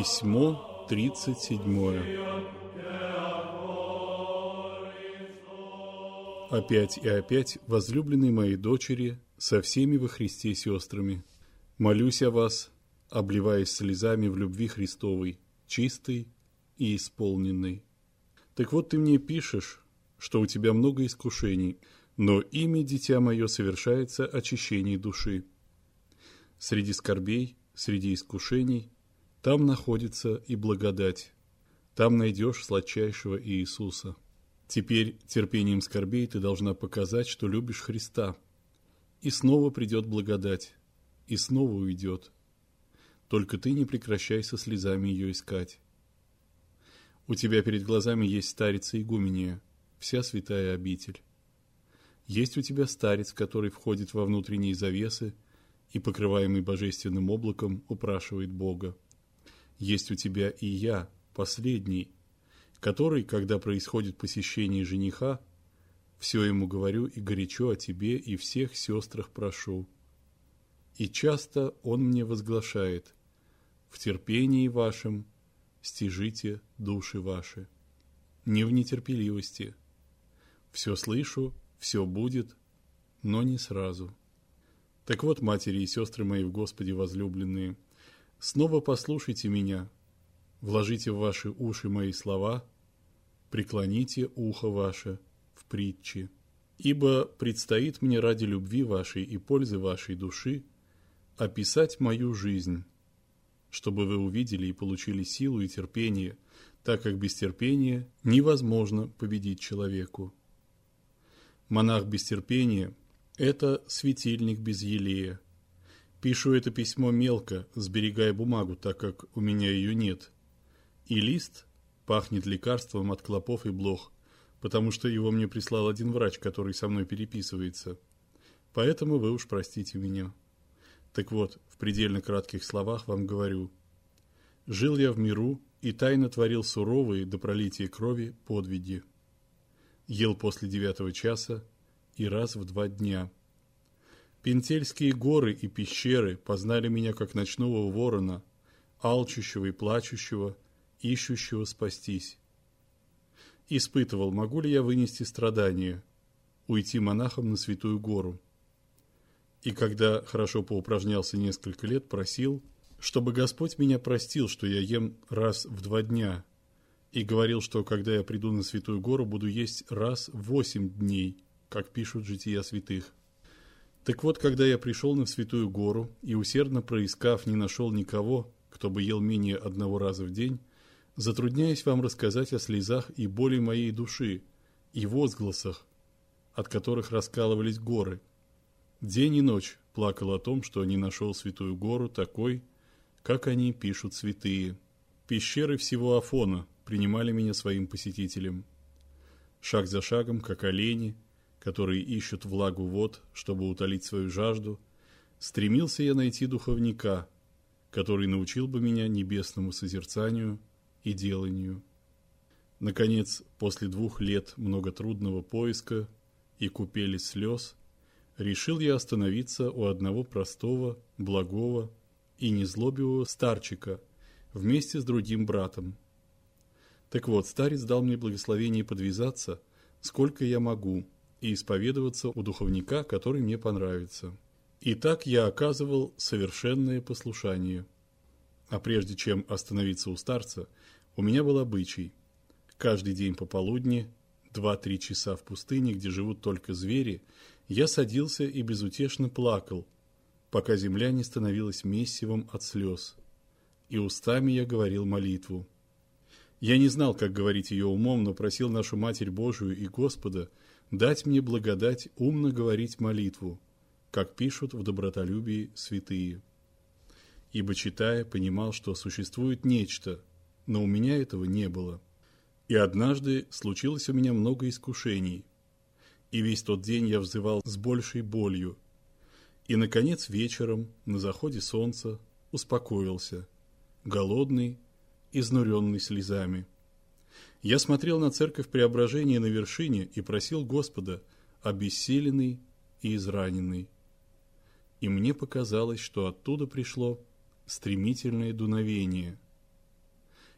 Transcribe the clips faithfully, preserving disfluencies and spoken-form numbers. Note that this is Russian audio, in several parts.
Письмо тридцать седьмое. Опять и опять, возлюбленные мои дочери, со всеми во Христе сестрами, молюсь о вас, обливаясь слезами в любви Христовой, чистой и исполненной. Так вот, ты мне пишешь, что у тебя много искушений, но ими, дитя мое, совершается очищение души. Среди скорбей, среди искушений, там находится и благодать. Там найдешь сладчайшего Иисуса. Теперь терпением скорбей ты должна показать, что любишь Христа. И снова придет благодать, и снова уйдет. Только ты не прекращай со слезами ее искать. У тебя перед глазами есть старица игуменья, вся святая обитель. Есть у тебя старец, который входит во внутренние завесы и, покрываемый божественным облаком, упрашивает Бога. Есть у тебя и я, последний, который, когда происходит посещение жениха, все ему говорю и горячо о тебе и всех сестрах прошу. И часто он мне возглашает: в терпении вашем стяжите души ваши. Не в нетерпеливости. Все слышу, все будет, но не сразу. Так вот, матери и сестры мои в Господе возлюбленные, снова послушайте меня, вложите в ваши уши мои слова, преклоните ухо ваше в притчи. Ибо предстоит мне ради любви вашей и пользы вашей души описать мою жизнь, чтобы вы увидели и получили силу и терпение, так как без терпения невозможно победить человеку. Монах без терпения – это светильник без елея. Пишу это письмо мелко, сберегая бумагу, так как у меня ее нет. И лист пахнет лекарством от клопов и блох, потому что его мне прислал один врач, который со мной переписывается. Поэтому вы уж простите меня. Так вот, в предельно кратких словах вам говорю. Жил я в миру и тайно творил суровые до пролития крови подвиги. Ел после девятого часа и раз в два дня. Пентельские горы и пещеры познали меня как ночного ворона, алчущего и плачущего, ищущего спастись. Испытывал, могу ли я вынести страдания, уйти монахом на Святую Гору. И когда хорошо поупражнялся несколько лет, просил, чтобы Господь меня простил, что я ем раз в два дня, и говорил, что когда я приду на Святую Гору, буду есть раз в восемь дней, как пишут жития святых. Так вот, когда я пришел на Святую Гору и, усердно проискав, не нашел никого, кто бы ел менее одного раза в день, затрудняюсь вам рассказать о слезах и боли моей души, и возгласах, от которых раскалывались горы. День и ночь плакал о том, что не нашел Святую Гору такой, как они пишут святые. Пещеры всего Афона принимали меня своим посетителем. Шаг за шагом, как олени, которые ищут влагу вод, чтобы утолить свою жажду, стремился я найти духовника, который научил бы меня небесному созерцанию и деланию. Наконец, после двух лет многотрудного поиска и купели слез, решил я остановиться у одного простого, благого и незлобивого старчика вместе с другим братом. Так вот, старец дал мне благословение подвязаться, сколько я могу, и исповедоваться у духовника, который мне понравится. И так я оказывал совершенное послушание. А прежде чем остановиться у старца, у меня был обычай. Каждый день пополудни, два-три часа в пустыне, где живут только звери, я садился и безутешно плакал, пока земля не становилась мессивом от слез. И устами я говорил молитву. Я не знал, как говорить ее умом, но просил нашу Матерь Божию и Господа дать мне благодать умно говорить молитву, как пишут в добротолюбии святые. Ибо, читая, понимал, что существует нечто, но у меня этого не было. И однажды случилось у меня много искушений, и весь тот день я взывал с большей болью. И, наконец, вечером, на заходе солнца, успокоился, голодный, изнуренный слезами. Я смотрел на церковь Преображения на вершине и просил Господа, обессиленный и израненный. И мне показалось, что оттуда пришло стремительное дуновение,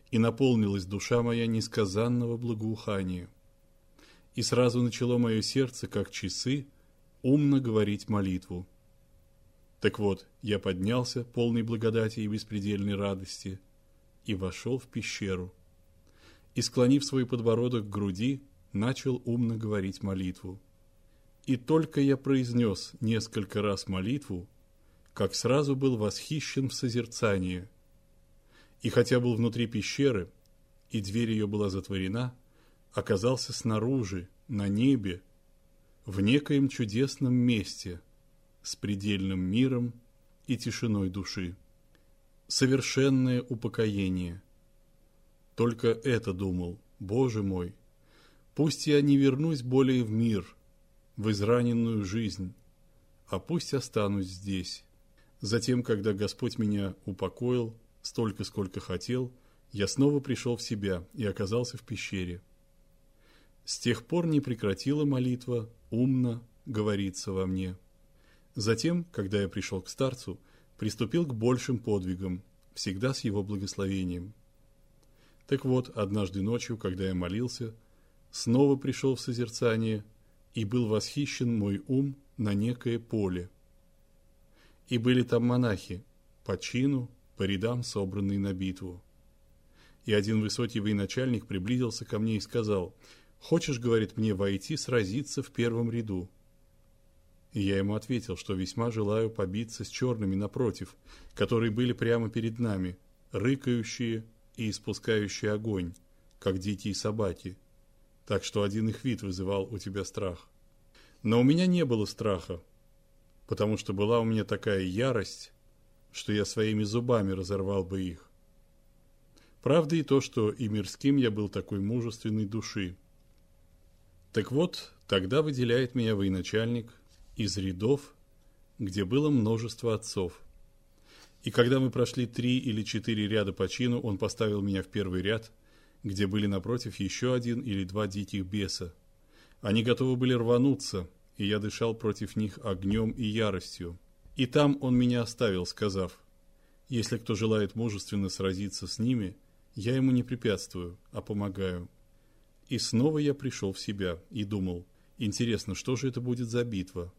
и наполнилась душа моя несказанного благоухания. И сразу начало мое сердце, как часы, умно говорить молитву. Так вот, я поднялся, полный благодати и беспредельной радости, и вошел в пещеру. И, склонив свой подбородок к груди, начал умно говорить молитву. И только я произнес несколько раз молитву, как сразу был восхищен в созерцании. И хотя был внутри пещеры, и дверь ее была затворена, оказался снаружи, на небе, в некоем чудесном месте, с предельным миром и тишиной души. Совершенное упокоение. Только это думал, Боже мой, пусть я не вернусь более в мир, в израненную жизнь, а пусть останусь здесь. Затем, когда Господь меня упокоил, столько, сколько хотел, я снова пришел в себя и оказался в пещере. С тех пор не прекратила молитва умно говориться во мне. Затем, когда я пришел к старцу, приступил к большим подвигам, всегда с его благословением. Так вот, однажды ночью, когда я молился, снова пришел в созерцание, и был восхищен мой ум на некое поле. И были там монахи, по чину, по рядам собранные на битву. И один высокий военачальник приблизился ко мне и сказал: «Хочешь, — говорит, — мне войти сразиться в первом ряду?» И я ему ответил, что весьма желаю побиться с черными напротив, которые были прямо перед нами, рыкающие и испускающие огонь, как дикие собаки, так что один их вид вызывал у тебя страх. Но у меня не было страха, потому что была у меня такая ярость, что я своими зубами разорвал бы их. Правда и то, что и мирским я был такой мужественной души. Так вот, тогда выделяет меня военачальник из рядов, где было множество отцов. И когда мы прошли три или четыре ряда по чину, он поставил меня в первый ряд, где были напротив еще один или два диких беса. Они готовы были рвануться, и я дышал против них огнем и яростью. И там он меня оставил, сказав: «Если кто желает мужественно сразиться с ними, я ему не препятствую, а помогаю». И снова я пришел в себя и думал: интересно, что же это будет за битва?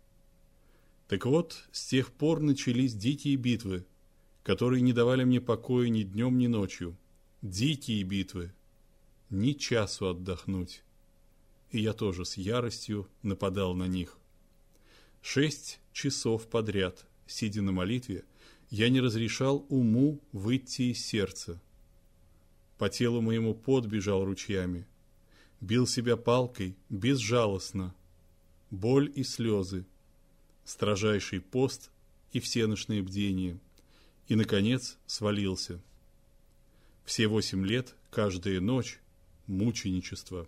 Так вот, с тех пор начались дикие битвы, которые не давали мне покоя ни днем, ни ночью. Дикие битвы. Ни часу отдохнуть. И я тоже с яростью нападал на них. Шесть часов подряд, сидя на молитве, я не разрешал уму выйти из сердца. По телу моему пот бежал ручьями. Бил себя палкой безжалостно. Боль и слезы. Строжайший пост и всенощные бдения. И, наконец, свалился. Все восемь лет, каждая ночь, мученичество.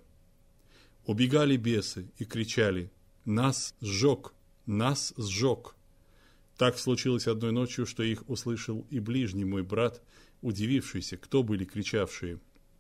Убегали бесы и кричали: «Нас сжег! Нас сжег!» Так случилось одной ночью, что их услышал и ближний мой брат, удивившийся, кто были кричавшие.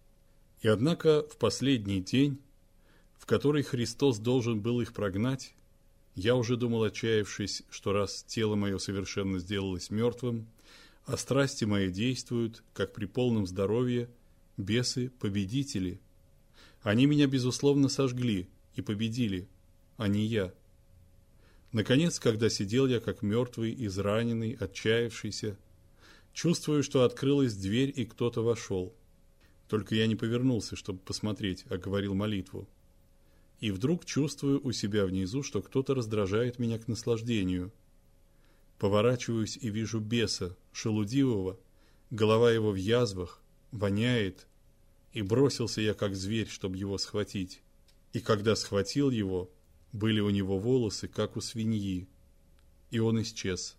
И однако в последний день, в который Христос должен был их прогнать, я уже думал, отчаявшись, что раз тело мое совершенно сделалось мертвым, а страсти мои действуют, как при полном здоровье, бесы – победители. Они меня, безусловно, сожгли и победили, а не я. Наконец, когда сидел я, как мертвый, израненный, отчаявшийся, чувствую, что открылась дверь, и кто-то вошел. Только я не повернулся, чтобы посмотреть, а говорил молитву. И вдруг чувствую у себя внизу, что кто-то раздражает меня к наслаждению. Поворачиваюсь и вижу беса, шелудивого, голова его в язвах, воняет, и бросился я, как зверь, чтобы его схватить. И когда схватил его, были у него волосы, как у свиньи, и он исчез.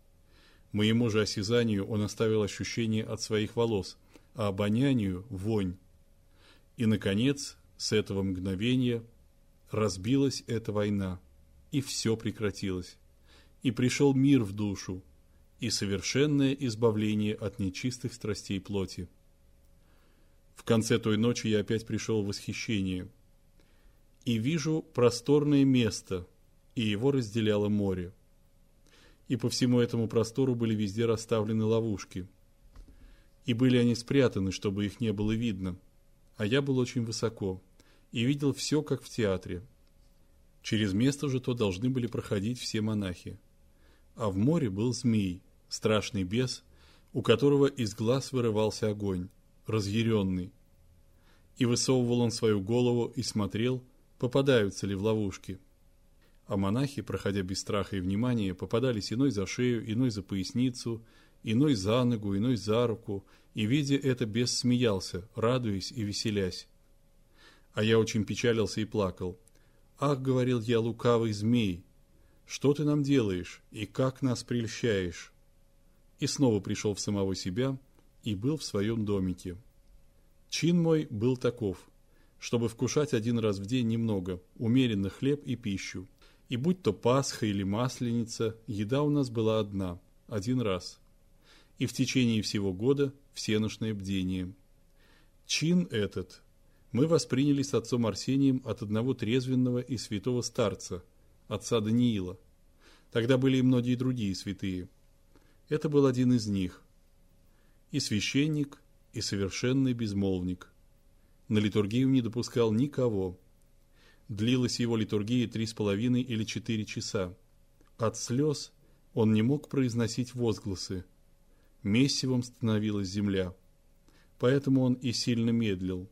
Моему же осязанию он оставил ощущение от своих волос, а обонянию – вонь. И, наконец, с этого мгновения разбилась эта война, и все прекратилось, и пришел мир в душу, и совершенное избавление от нечистых страстей плоти. В конце той ночи я опять пришел в восхищение, и вижу просторное место, и его разделяло море. И по всему этому простору были везде расставлены ловушки. и были они спрятаны, чтобы их не было видно, а я был очень высоко и видел все, как в театре. Через место же то должны были проходить все монахи. А в море был змей, страшный бес, у которого из глаз вырывался огонь, разъяренный. И высовывал он свою голову и смотрел, попадаются ли в ловушки. А монахи, проходя без страха и внимания, попадались иной за шею, иной за поясницу, иной за ногу, иной за руку, и, видя это, бес смеялся, радуясь и веселясь. А я очень печалился и плакал. «Ах, — говорил я, — лукавый змей, что ты нам делаешь и как нас прельщаешь?» И снова пришел в самого себя и был в своем домике. Чин мой был таков, чтобы вкушать один раз в день немного, умеренно хлеб и пищу. И будь то Пасха или Масленица, еда у нас была одна, один раз. И в течение всего года всенощное бдение. Чин этот мы восприняли с отцом Арсением от одного трезвенного и святого старца, отца Даниила. Тогда были и многие другие святые. Это был один из них. И священник, и совершенный безмолвник. На литургию не допускал никого. Длилась его литургия три с половиной или четыре часа. От слез он не мог произносить возгласы. Месивом становилась земля. Поэтому он и сильно медлил.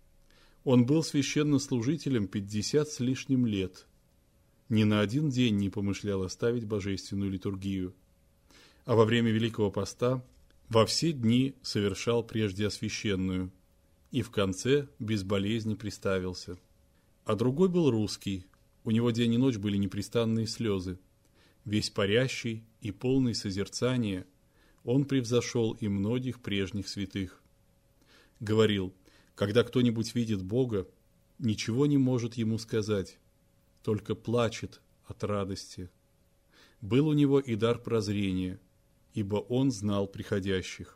Он был священнослужителем пятьдесят с лишним лет. Ни на один день не помышлял оставить божественную литургию. А во время Великого Поста во все дни совершал прежде освященную, и в конце без болезни приставился. А другой был русский, у него день и ночь были непрестанные слезы. Весь парящий и полный созерцания, он превзошел и многих прежних святых. Говорил, когда кто-нибудь видит Бога, ничего не может ему сказать, только плачет от радости. Был у него и дар прозрения, ибо он знал приходящих.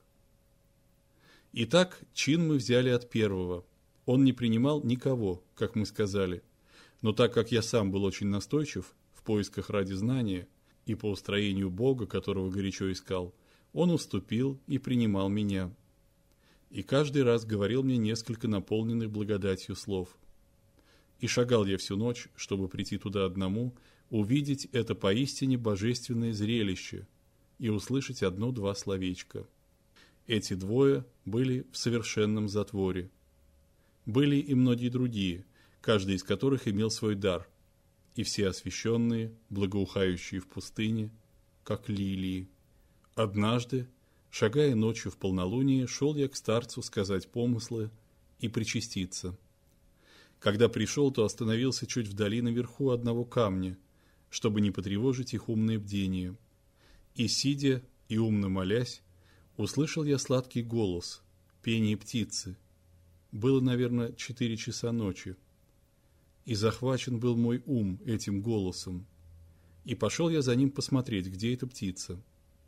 Итак, чин мы взяли от первого. Он не принимал никого, как мы сказали, но так как я сам был очень настойчив в поисках ради знания и по устроению Бога, которого горячо искал, он уступил и принимал меня. И каждый раз говорил мне несколько наполненных благодатью слов. И шагал я всю ночь, чтобы прийти туда одному, увидеть это поистине божественное зрелище и услышать одно-два словечка. Эти двое были в совершенном затворе. Были и многие другие, каждый из которых имел свой дар, и все освященные, благоухающие в пустыне, как лилии. Однажды, шагая ночью в полнолуние, шел я к старцу сказать помыслы и причаститься. Когда пришел, то остановился чуть вдали наверху одного камня, чтобы не потревожить их умное бдение. И, сидя и умно молясь, услышал я сладкий голос, пение птицы. Было, наверное, четыре часа ночи. И захвачен был мой ум этим голосом. И пошел я за ним посмотреть, где эта птица.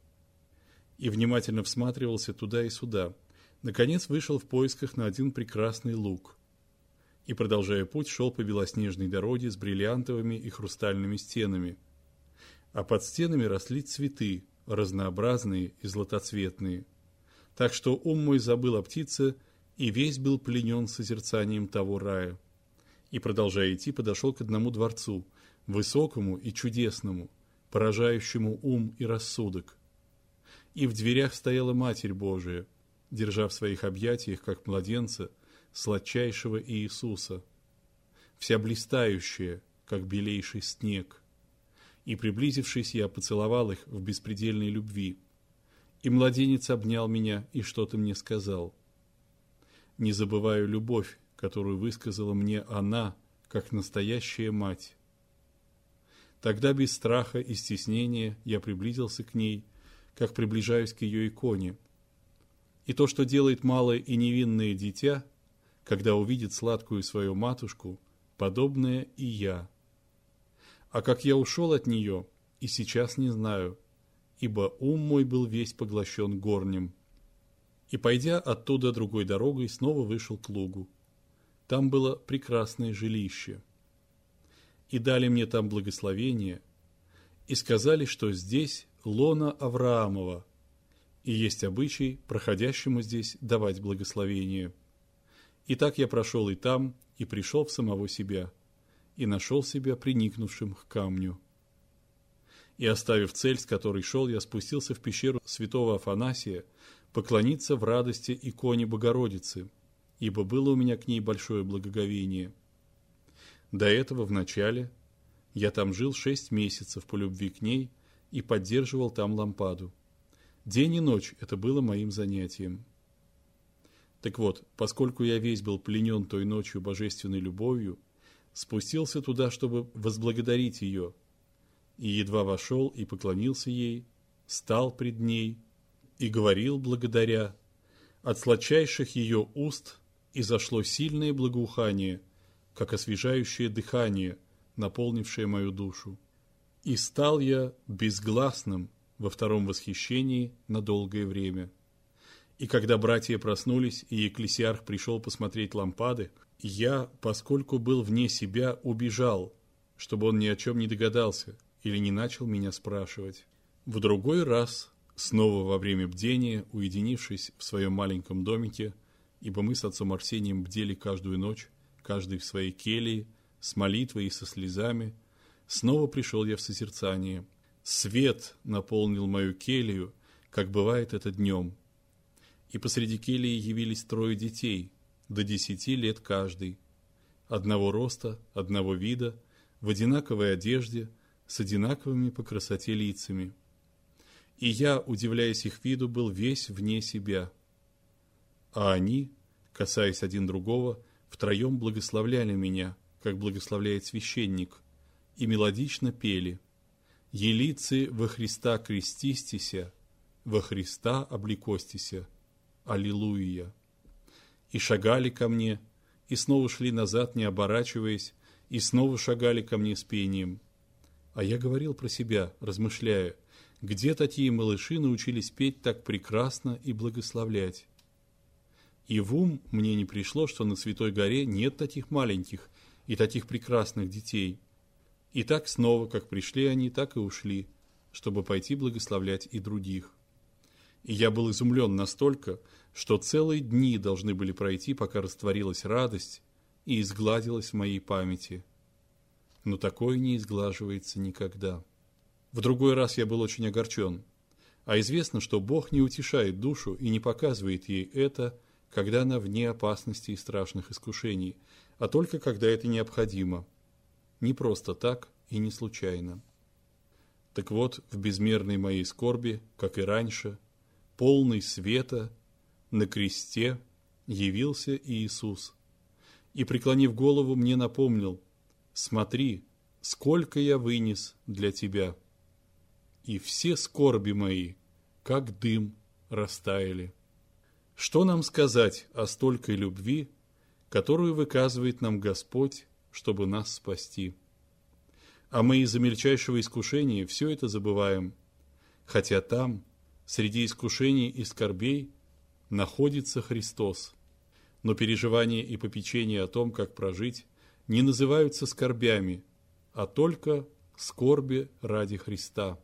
И внимательно всматривался туда и сюда. Наконец вышел в поисках на один прекрасный луг. И, продолжая путь, шел по белоснежной дороге с бриллиантовыми и хрустальными стенами. А под стенами росли цветы, разнообразные и златоцветные. Так что ум мой забыл о птице и весь был пленен созерцанием того рая. И, продолжая идти, подошел к одному дворцу, высокому и чудесному, поражающему ум и рассудок. И в дверях стояла Матерь Божия, держа в своих объятиях, как младенца, сладчайшего Иисуса, вся блистающая, как белейший снег. И, приблизившись, я поцеловал их в беспредельной любви. И младенец обнял меня и что-то мне сказал. Не забываю любовь, которую высказала мне она, как настоящая мать. Тогда без страха и стеснения я приблизился к ней, как приближаюсь к ее иконе. И то, что делает малое и невинное дитя, когда увидит сладкую свою матушку, подобное и я. А как я ушел от нее, и сейчас не знаю, ибо ум мой был весь поглощен горнем. И, пойдя оттуда другой дорогой, снова вышел к лугу. Там было прекрасное жилище. И дали мне там благословение, и сказали, что здесь лона Авраамова, и есть обычай проходящему здесь давать благословение. Итак, я прошел и там, и пришел в самого себя, и нашел себя приникнувшим к камню. И, оставив цель, с которой шел, я спустился в пещеру святого Афанасия поклониться в радости иконе Богородицы, ибо было у меня к ней большое благоговение. До этого вначале я там жил шесть месяцев по любви к ней и поддерживал там лампаду. День и ночь это было моим занятием. Так вот, поскольку я весь был пленен той ночью божественной любовью, спустился туда, чтобы возблагодарить ее, и едва вошел и поклонился ей, стал пред ней и говорил благодаря. От сладчайших ее уст изошло сильное благоухание, как освежающее дыхание, наполнившее мою душу. И стал я безгласным во втором восхищении на долгое время. И когда братья проснулись, и екклесиарх пришел посмотреть лампады, я, поскольку был вне себя, убежал, чтобы он ни о чем не догадался или не начал меня спрашивать. В другой раз, снова во время бдения, уединившись в своем маленьком домике, ибо мы с отцом Арсением бдели каждую ночь, каждый в своей келье, с молитвой и со слезами, снова пришел я в созерцание. Свет наполнил мою келью, как бывает это днем. И посреди кельи явились трое детей, до десяти лет каждый, одного роста, одного вида, в одинаковой одежде, с одинаковыми по красоте лицами. И я, удивляясь их виду, был весь вне себя. А они, касаясь один другого, втроем благословляли меня, как благословляет священник, и мелодично пели: «Елицы во Христа крестистися, во Христа облекостися, Аллилуйя!» И шагали ко мне, и снова шли назад, не оборачиваясь, и снова шагали ко мне с пением. А я говорил про себя, размышляя, где такие малыши научились петь так прекрасно и благословлять. И в ум мне не пришло, что на Святой горе нет таких маленьких и таких прекрасных детей. И так снова, как пришли они, так и ушли, чтобы пойти благословлять и других. И я был изумлен настолько, что целые дни должны были пройти, пока растворилась радость и изгладилась в моей памяти. Но такое не изглаживается никогда. В другой раз я был очень огорчен. А известно, что Бог не утешает душу и не показывает ей это, когда она вне опасности и страшных искушений, а только когда это необходимо. Не просто так и не случайно. Так вот, в безмерной моей скорби, как и раньше, полный света, на кресте явился Иисус. И, преклонив голову, мне напомнил: «Смотри, сколько я вынес для тебя». И все скорби мои, как дым, растаяли. Что нам сказать о столькой любви, которую выказывает нам Господь, чтобы нас спасти? А мы из-за мельчайшего искушения все это забываем, хотя там, среди искушений и скорбей, находится Христос. Но переживания и попечения о том, как прожить, не называются скорбями, а только скорби ради Христа.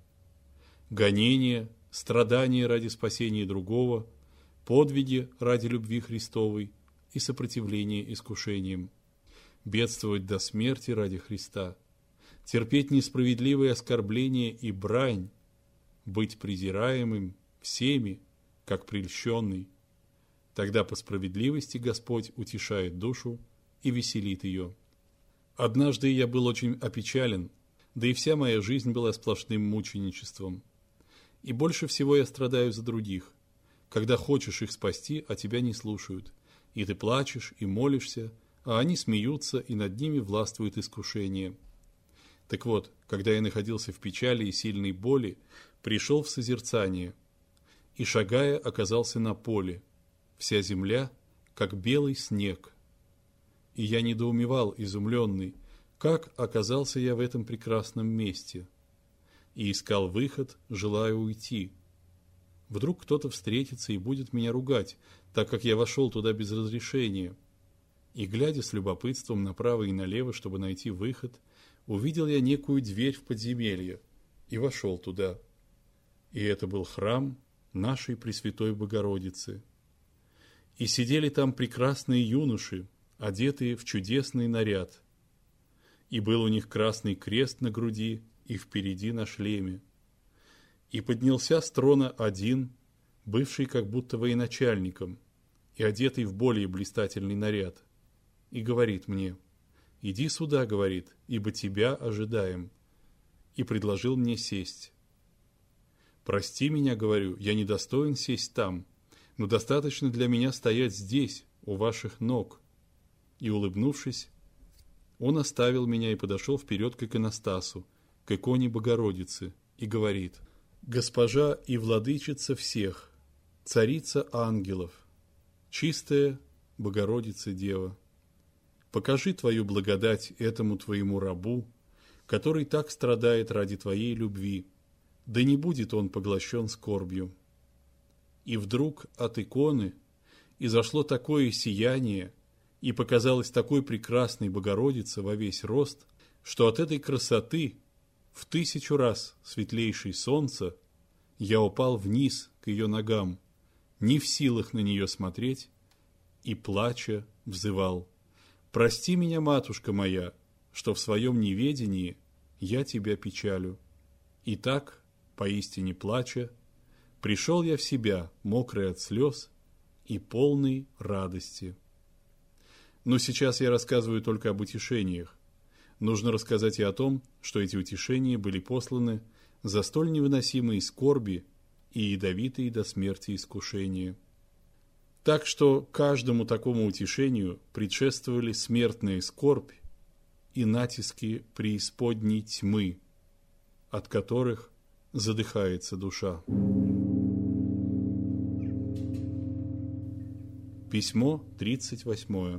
Гонения, страдания ради спасения другого, подвиги ради любви Христовой и сопротивление искушениям. Бедствовать до смерти ради Христа, терпеть несправедливые оскорбления и брань, быть презираемым всеми, как прельщенный. Тогда по справедливости Господь утешает душу и веселит ее. Однажды я был очень опечален, да и вся моя жизнь была сплошным мученичеством. И больше всего я страдаю за других, когда хочешь их спасти, а тебя не слушают, и ты плачешь и молишься, а они смеются, и над ними властвует искушение. Так вот, когда я находился в печали и сильной боли, пришел в созерцание, и, шагая, оказался на поле, вся земля, как белый снег. И я недоумевал, изумленный, как оказался я в этом прекрасном месте, и искал выход, желая уйти. Вдруг кто-то встретится и будет меня ругать, так как я вошел туда без разрешения. И, глядя с любопытством направо и налево, чтобы найти выход, увидел я некую дверь в подземелье и вошел туда. И это был храм нашей Пресвятой Богородицы. И сидели там прекрасные юноши, одетые в чудесный наряд. И был у них красный крест на груди и впереди на шлеме. И поднялся с трона один, бывший как будто военачальником, и одетый в более блистательный наряд, и говорит мне: «Иди сюда, — говорит, — ибо тебя ожидаем», и предложил мне сесть. «Прости меня, — говорю, — я недостоин сесть там, но достаточно для меня стоять здесь, у ваших ног». И, улыбнувшись, он оставил меня и подошел вперед к иконостасу, к иконе Богородицы, и говорит: «Госпожа и владычица всех, царица ангелов, чистая Богородица Дева, покажи твою благодать этому твоему рабу, который так страдает ради твоей любви, да не будет он поглощен скорбью». И вдруг от иконы изошло такое сияние, и показалась такой прекрасной Богородица во весь рост, что от этой красоты, в тысячу раз светлейшей солнца, я упал вниз к ее ногам, не в силах на нее смотреть, и, плача, взывал: «Прости меня, матушка моя, что в своем неведении я тебя печалю». И так, поистине плача, пришел я в себя, мокрый от слез и полный радости. Но сейчас я рассказываю только об утешениях. Нужно рассказать и о том, что эти утешения были посланы за столь невыносимые скорби и ядовитые до смерти искушения. Так что каждому такому утешению предшествовали смертная скорбь и натиски преисподней тьмы, от которых задыхается душа. Письмо тридцать восьмое.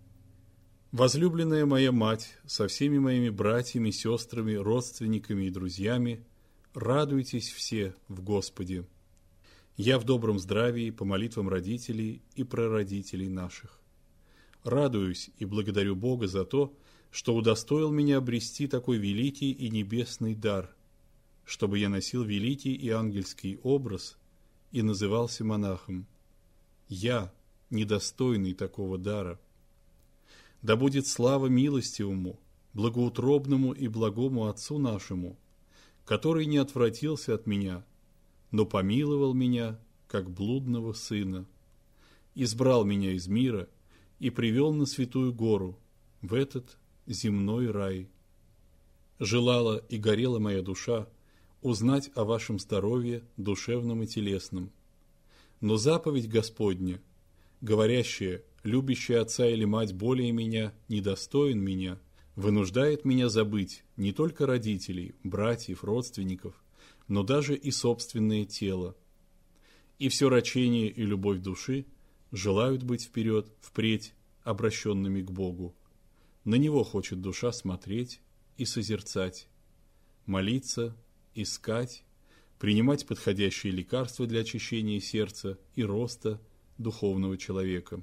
Возлюбленная моя мать, со всеми моими братьями, сестрами, родственниками и друзьями, радуйтесь все в Господе. Я в добром здравии по молитвам родителей и прародителей наших. Радуюсь и благодарю Бога за то, что удостоил меня обрести такой великий и небесный дар, чтобы я носил великий и ангельский образ и назывался монахом. Я, недостойный такого дара. Да будет слава милостивому, благоутробному и благому Отцу нашему, который не отвратился от меня, но помиловал меня, как блудного сына, избрал меня из мира и привел на святую гору, в этот земной рай. Желала и горела моя душа узнать о вашем здоровье душевном и телесном. Но заповедь Господня, говорящая: «Любящий отца или мать более меня, недостоин меня», вынуждает меня забыть не только родителей, братьев, родственников, но даже и собственное тело. И все рачение и любовь души желают быть вперед, впредь обращенными к Богу. На Него хочет душа смотреть и созерцать, молиться, искать, принимать подходящие лекарства для очищения сердца и роста духовного человека.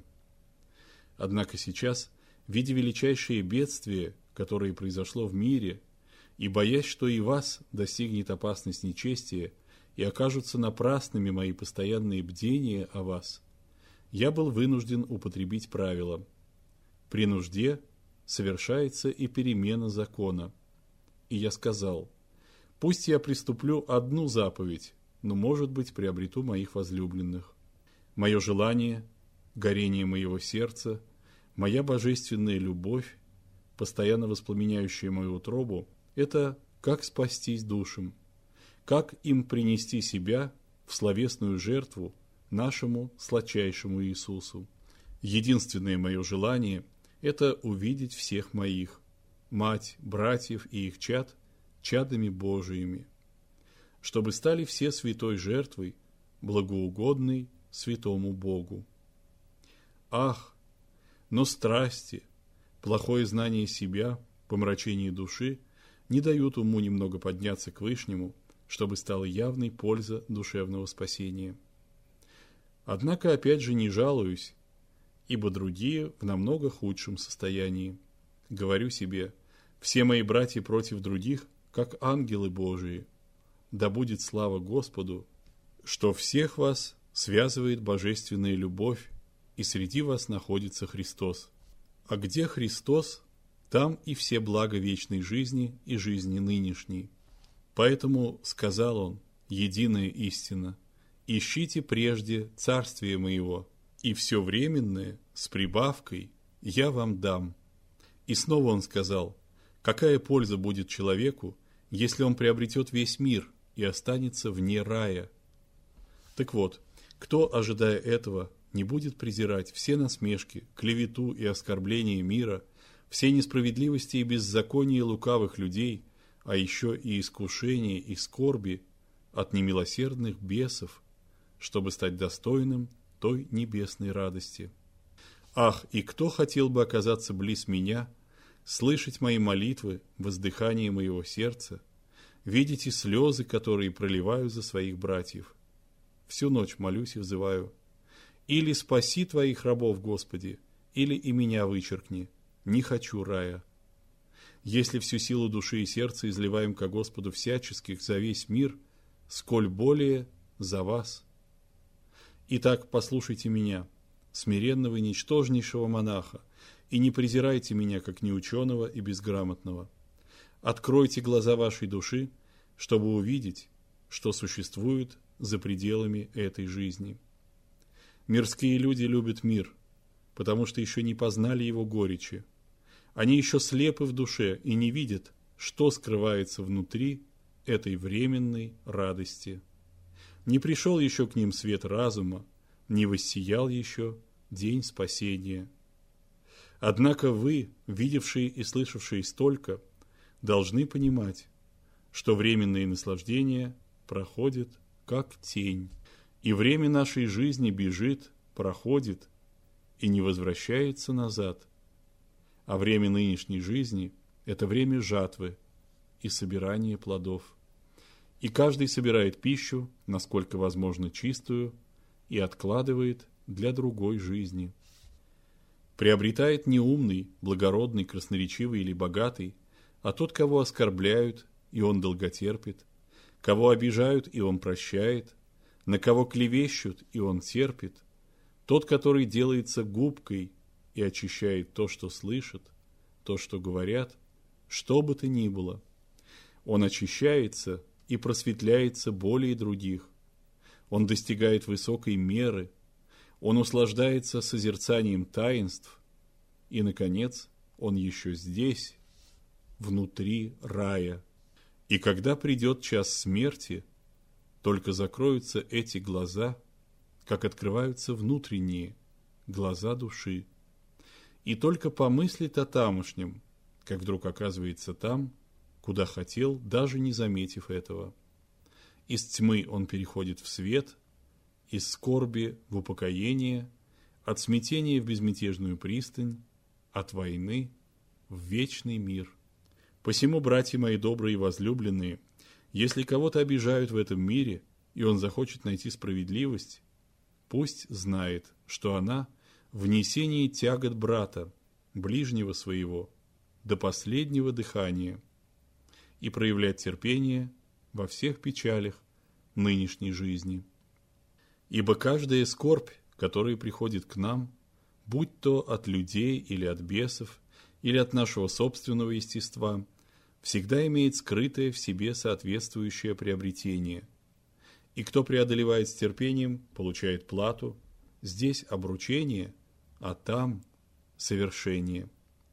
Однако сейчас, видя величайшие бедствия, которое произошло в мире, и боясь, что и вас достигнет опасность нечестия, и окажутся напрасными мои постоянные бдения о вас, я был вынужден употребить правило: при нужде совершается и перемена закона. И я сказал: пусть я приступлю одну заповедь, но, может быть, приобрету моих возлюбленных. Мое желание, горение моего сердца, моя божественная любовь, постоянно воспламеняющая мою утробу, это как спастись душам, как им принести себя в словесную жертву нашему сладчайшему Иисусу. Единственное мое желание – это увидеть всех моих, мать, братьев и их чад, чадами Божиими, чтобы стали все святой жертвой, благоугодной святому Богу. Ах, но страсти, плохое знание себя, помрачение души не дают уму немного подняться к Вышнему, чтобы стала явной польза душевного спасения. Однако опять же не жалуюсь, ибо другие в намного худшем состоянии. Говорю себе: все мои братья против других, как ангелы Божии. Да будет слава Господу что всех вас связывает божественная любовь, и среди вас находится Христос. А где Христос, там и все блага вечной жизни и жизни нынешней. Поэтому сказал он, единая истина, ищите прежде царствие моего, и все временное с прибавкой я вам дам. И снова он сказал, какая польза будет человеку, если он приобретет весь мир и останется вне рая? Так вот, кто, ожидая этого, не будет презирать все насмешки, клевету и оскорбления мира, все несправедливости и беззакония лукавых людей, а еще и искушения и скорби от немилосердных бесов, чтобы стать достойным той небесной радости. Ах, и кто хотел бы оказаться близ меня, слышать мои молитвы, воздыхание моего сердца, видите слезы, которые проливаю за своих братьев. Всю ночь молюсь и взываю. Или спаси твоих рабов, Господи, или и меня вычеркни. Не хочу рая. Если всю силу души и сердца изливаем ко Господу всяческих за весь мир, сколь более за вас. Итак, послушайте меня, смиренного и ничтожнейшего монаха, и не презирайте меня, как неученого и безграмотного. Откройте глаза вашей души, чтобы увидеть, что существует за пределами этой жизни. Мирские люди любят мир, потому что еще не познали его горечи. Они еще слепы в душе и не видят, что скрывается внутри этой временной радости. Не пришел еще к ним свет разума, не воссиял еще день спасения. Однако вы, видевшие и слышавшие столько, должны понимать, что временные наслаждения проходят как тень, и время нашей жизни бежит, проходит и не возвращается назад. А время нынешней жизни – это время жатвы и собирания плодов. И каждый собирает пищу, насколько возможно чистую, и откладывает для другой жизни. Приобретает не умный, благородный, красноречивый или богатый, а тот, кого оскорбляют, и он долготерпит, кого обижают, и он прощает, на кого клевещут, и он терпит, тот, который делается губкой и очищает то, что слышит, то, что говорят, что бы то ни было. Он очищается и просветляется более других. Он достигает высокой меры, он услаждается созерцанием таинств, и, наконец, он еще здесь, внутри рая. И когда придет час смерти, только закроются эти глаза, как открываются внутренние глаза души. И только помыслит о тамошнем, как вдруг оказывается там, куда хотел, даже не заметив этого. Из тьмы он переходит в свет, из скорби в упокоение, от смятения в безмятежную пристань, от войны в вечный мир. Посему, братья мои добрые и возлюбленные, если кого-то обижают в этом мире, и он захочет найти справедливость, пусть знает, что она в несении тягот брата, ближнего своего, до последнего дыхания, и проявлять терпение во всех печалях нынешней жизни. Ибо каждая скорбь, которая приходит к нам, будь то от людей или от бесов, или от нашего собственного естества, всегда имеет скрытое в себе соответствующее приобретение. И кто преодолевает с терпением, получает плату, здесь обручение, а там совершение.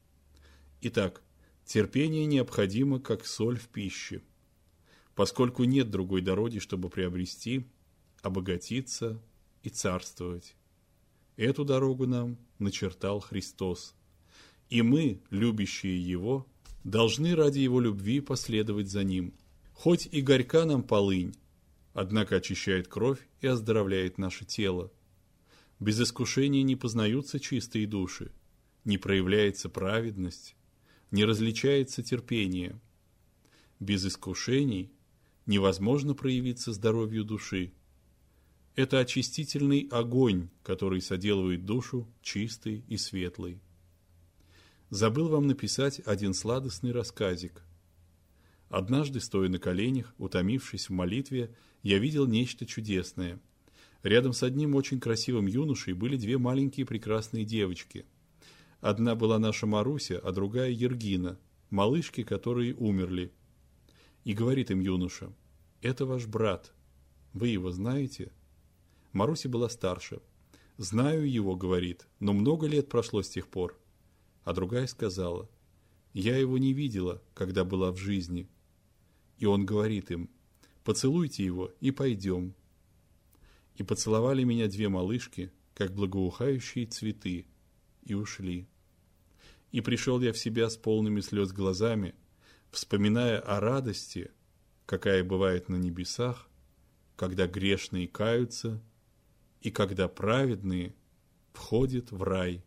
Итак, терпение необходимо, как соль в пище, поскольку нет другой дороги, чтобы приобрести, обогатиться и царствовать. Эту дорогу нам начертал Христос, и мы, любящие Его, должны ради Его любви последовать за Ним. Хоть и горька нам полынь, однако очищает кровь и оздоровляет наше тело. Без искушения не познаются чистые души, не проявляется праведность, не различается терпение. Без искушений невозможно проявиться здоровью души. Это очистительный огонь, который соделывает душу чистой и светлой. Забыл вам написать один сладостный рассказик. Однажды, стоя на коленях, утомившись в молитве, я видел нечто чудесное. Рядом с одним очень красивым юношей были две маленькие прекрасные девочки. Одна была наша Маруся, а другая Ергина, малышки, которые умерли. И говорит им юноша: «Это ваш брат. Вы его знаете?» Маруся была старше. «Знаю его, — говорит, — но много лет прошло с тех пор». А другая сказала: «Я его не видела, когда была в жизни». И он говорит им: «Поцелуйте его и пойдем». И поцеловали меня две малышки, как благоухающие цветы, и ушли. И пришел я в себя с полными слез глазами, вспоминая о радости, какая бывает на небесах, когда грешные каются и когда праведные входят в рай.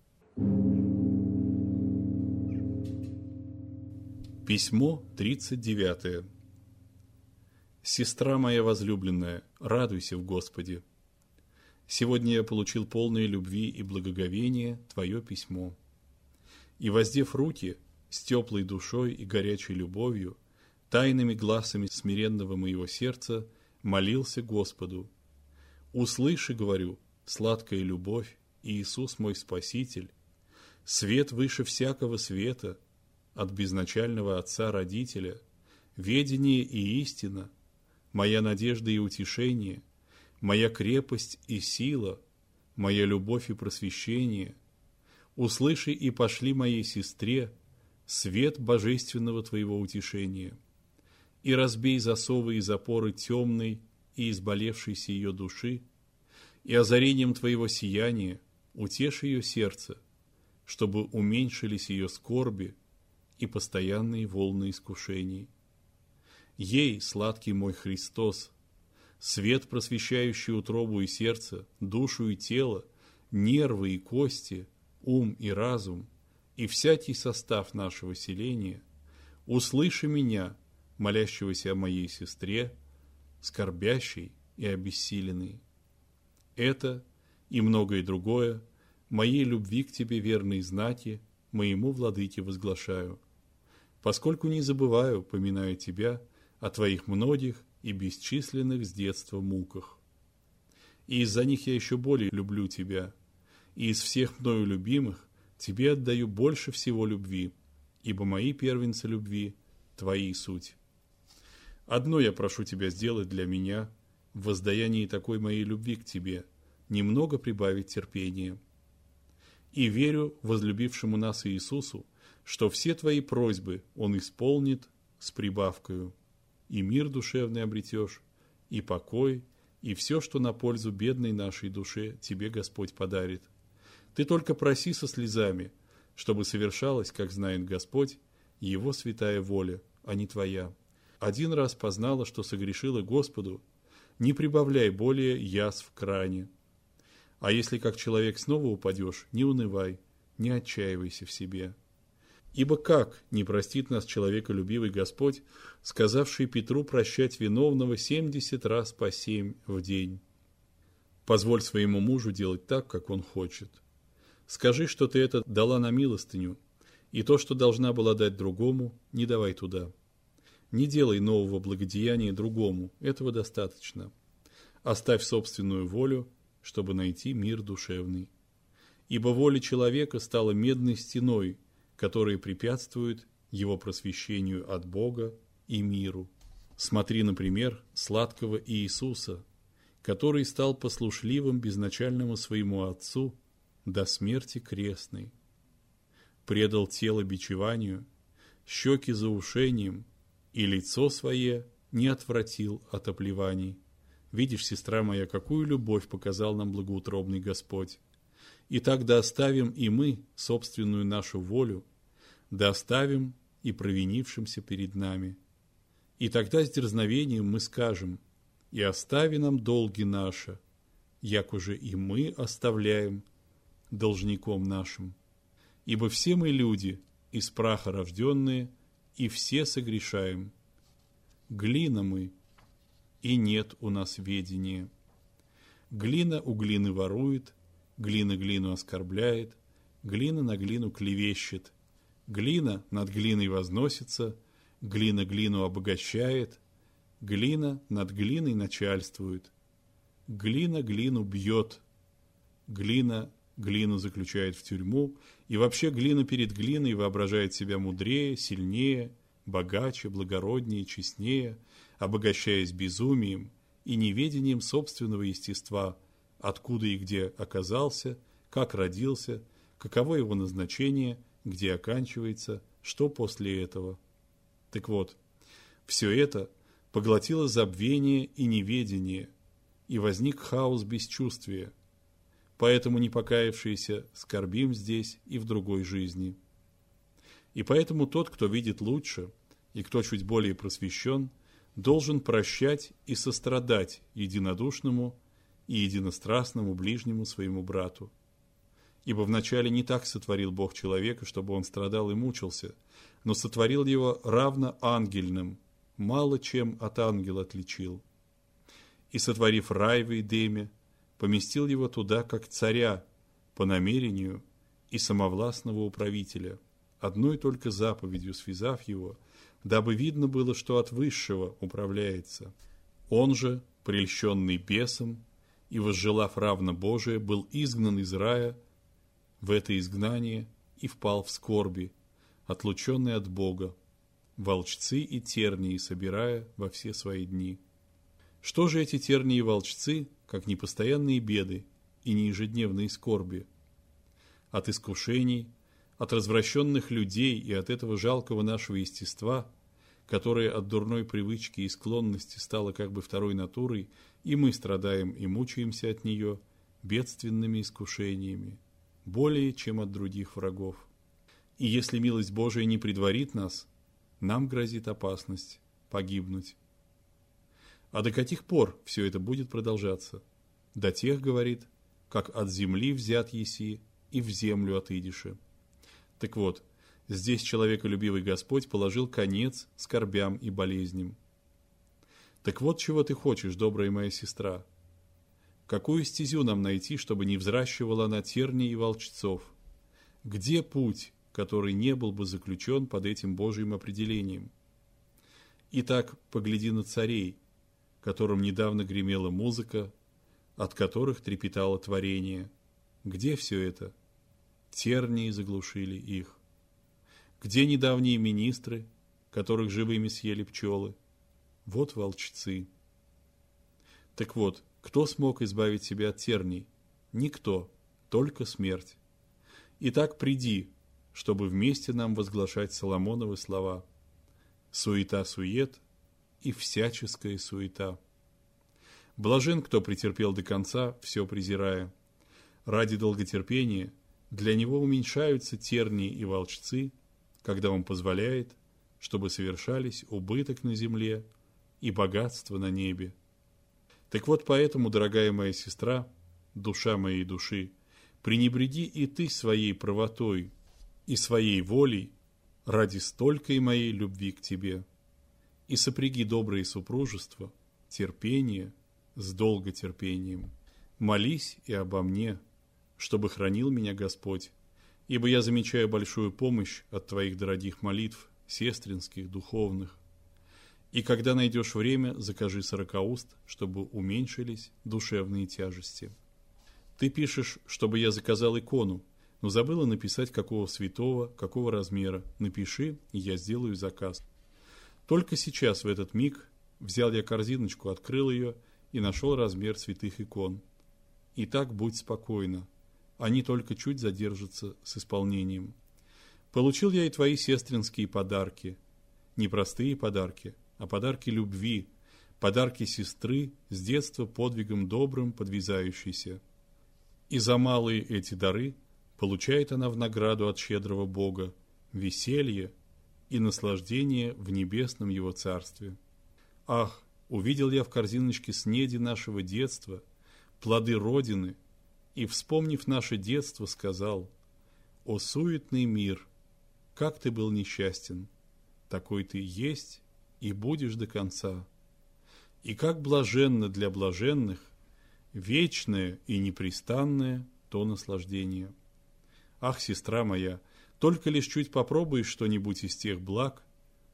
Письмо тридцать девятое. Сестра моя возлюбленная, радуйся в Господе. Сегодня я получил полное любви и благоговения твое письмо. И, воздев руки с теплой душой и горячей любовью, тайными глазами смиренного моего сердца, молился Господу: «Услыши, — говорю, — сладкая любовь, Иисус мой Спаситель, свет выше всякого света, от безначального Отца-Родителя, ведение и истина, моя надежда и утешение, моя крепость и сила, моя любовь и просвещение. Услыши и пошли моей сестре свет божественного твоего утешения, и разбей засовы и запоры темной и изболевшейся ее души, и озарением твоего сияния утеши ее сердце, чтобы уменьшились ее скорби и постоянные волны искушений. Ей, сладкий мой Христос, свет, просвещающий утробу и сердце, душу и тело, нервы и кости, ум и разум, и всякий состав нашего селения, услыши меня, молящегося о моей сестре, скорбящей и обессиленной. Это и многое другое моей любви к тебе верной знаки моему владыке возглашаю, поскольку не забываю, поминая тебя, о твоих многих и бесчисленных с детства муках. И из-за них я еще более люблю тебя, и из всех мною любимых тебе отдаю больше всего любви, ибо мои первенцы любви – твои суть. Одно я прошу тебя сделать для меня, в воздаянии такой моей любви к тебе, немного прибавить терпения. И верю возлюбившему нас Иисусу, что все твои просьбы Он исполнит с прибавкою, и мир душевный обретешь, и покой, и все, что на пользу бедной нашей душе тебе Господь подарит. Ты только проси со слезами, чтобы совершалась, как знает Господь, Его святая воля, а не твоя. Один раз познала, что согрешила Господу, не прибавляй более язв к ране. А если как человек снова упадешь, не унывай, не отчаивайся в себе. Ибо как не простит нас человеколюбивый Господь, сказавший Петру прощать виновного семьдесят раз по семь в день? Позволь своему мужу делать так, как он хочет. Скажи, что ты это дала на милостыню, и то, что должна была дать другому, не давай туда. Не делай нового благодеяния другому, этого достаточно. Оставь собственную волю, чтобы найти мир душевный. Ибо воля человека стала медной стеной, которая препятствует его просвещению от Бога и миру. Смотри, например, сладкого Иисуса, который стал послушливым безначальному своему Отцу до смерти крестной. Предал тело бичеванию, щеки заушением, и лицо свое не отвратил от оплеваний. Видишь, сестра моя, какую любовь показал нам благоутробный Господь. И так да оставим и мы собственную нашу волю, да оставим и провинившимся перед нами. И тогда с дерзновением мы скажем: «И остави нам долги наши, як уже и мы оставляем должником нашим. Ибо все мы люди, из праха рожденные, и все согрешаем. Глина мы, и нет у нас ведения. Глина у глины ворует, глина глину оскорбляет, глина на глину клевещет, глина над глиной возносится, Глина глину обогащает, глина над глиной начальствует. Глина глину бьет, глина глину заключает в тюрьму, и вообще глина перед глиной воображает себя мудрее, сильнее, богаче, благороднее, честнее, обогащаясь безумием и неведением собственного естества, откуда и где оказался, как родился, каково его назначение, где оканчивается, что после этого. Так вот, все это поглотило забвение и неведение, и возник хаос бесчувствия. Поэтому непокаявшиеся скорбим здесь и в другой жизни. И поэтому тот, кто видит лучше, и кто чуть более просвещен, должен прощать и сострадать единодушному и единострастному ближнему своему брату. Ибо вначале не так сотворил Бог человека, чтобы он страдал и мучился, но сотворил его равно ангельным, мало чем от ангела отличил. И, сотворив рай в Эдеме, поместил его туда, как царя, по намерению и самовластного управителя, одной только заповедью связав его, дабы видно было, что от высшего управляется. Он же, прельщенный бесом и возжелав равно Божие, был изгнан из рая в это изгнание и впал в скорби, отлученный от Бога, волчцы и тернии собирая во все свои дни. Что же эти тернии и волчцы, как непостоянные беды и неежедневные скорби? От искушений, от развращенных людей и от этого жалкого нашего естества, которое от дурной привычки и склонности стало как бы второй натурой, и мы страдаем и мучаемся от нее бедственными искушениями, более, чем от других врагов. И если милость Божия не предварит нас, нам грозит опасность погибнуть. А до каких пор все это будет продолжаться? До тех, говорит, как от земли взят еси, и в землю отыдешь. Так вот, здесь человеколюбивый Господь положил конец скорбям и болезням. Так вот, чего ты хочешь, добрая моя сестра? Какую стезю нам найти, чтобы не взращивала она терней и волчцов? Где путь, который не был бы заключен под этим Божьим определением? Итак, погляди на царей, которым недавно гремела музыка, от которых трепетало творение. Где все это? Тернии заглушили их. Где недавние министры, которых живыми съели пчелы? Вот волчцы. Так вот, кто смог избавить себя от терний? Никто, только смерть. Итак, приди, чтобы вместе нам возглашать Соломоновы слова: «Суета-сует и всяческая суета». Блажен, кто претерпел до конца, все презирая. Ради долготерпения для него уменьшаются тернии и волчцы, когда он позволяет, чтобы совершались убыток на земле и богатство на небе. Так вот поэтому, дорогая моя сестра, душа моей души, пренебреги и ты своей правотой и своей волей ради столькой моей любви к тебе, и сопряги доброе супружество, терпение с долготерпением. Молись и обо мне, чтобы хранил меня Господь, ибо я замечаю большую помощь от твоих дорогих молитв, сестринских, духовных. И когда найдешь время, закажи сорокауст, чтобы уменьшились душевные тяжести. Ты пишешь, чтобы я заказал икону, но забыла написать, какого святого, какого размера. Напиши, и я сделаю заказ. Только сейчас, в этот миг, взял я корзиночку, открыл ее и нашел размер святых икон. Итак, будь спокойна, они только чуть задержатся с исполнением. Получил я и твои сестринские подарки, не простые подарки, а подарки любви, подарки сестры, с детства подвигом добрым подвязающейся. И за малые эти дары получает она в награду от щедрого Бога веселье и наслаждение в небесном Его Царстве. Ах, увидел я в корзиночке снеди нашего детства, плоды Родины, и, вспомнив наше детство, сказал: «О суетный мир, как ты был несчастен, такой ты есть и будешь до конца. И как блаженно для блаженных вечное и непрестанное то наслаждение. Ах, сестра моя, только лишь чуть попробуешь что-нибудь из тех благ,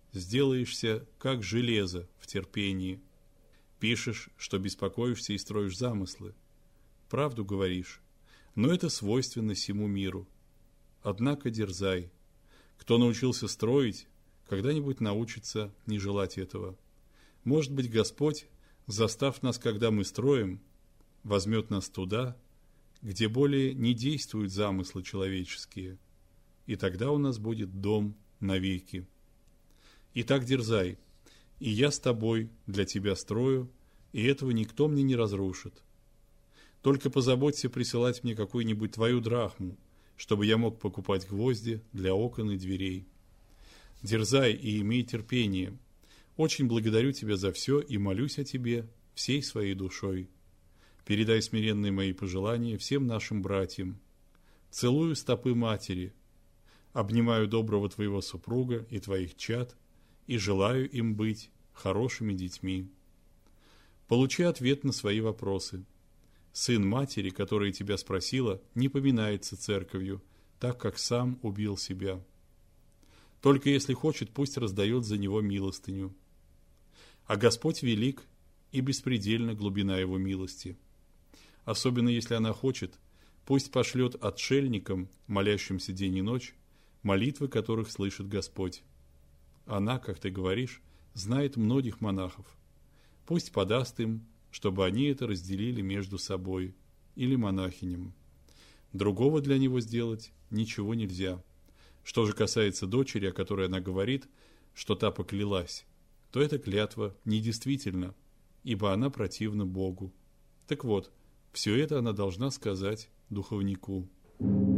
сделаешься как железо в терпении. Пишешь, что беспокоишься и строишь замыслы. Правду говоришь, но это свойственно всему миру. Однако дерзай. Кто научился строить, когда-нибудь научится не желать этого. Может быть, Господь, застав нас, когда мы строим, возьмет нас туда, где более не действуют замыслы человеческие, и тогда у нас будет дом навеки. Итак, дерзай, и я с тобой для тебя строю, и этого никто мне не разрушит. Только позаботься присылать мне какую-нибудь твою драхму, чтобы я мог покупать гвозди для окон и дверей. Дерзай и имей терпение. Очень благодарю тебя за все и молюсь о тебе всей своей душой. Передай смиренные мои пожелания всем нашим братьям. Целую стопы матери. Обнимаю доброго твоего супруга и твоих чад и желаю им быть хорошими детьми. Получи ответ на свои вопросы. Сын матери, которая тебя спросила, не поминается церковью, так как сам убил себя. Только если хочет, пусть раздает за него милостыню. А Господь велик и беспредельна глубина его милости. Особенно если она хочет, пусть пошлет отшельникам, молящимся день и ночь, молитвы которых слышит Господь. Она, как ты говоришь, знает многих монахов. Пусть подаст им, чтобы они это разделили между собой или монахиням. Другого для него сделать ничего нельзя. Что же касается дочери, о которой она говорит, что та поклялась, то эта клятва недействительна, ибо она противна Богу. Так вот, все это она должна сказать духовнику.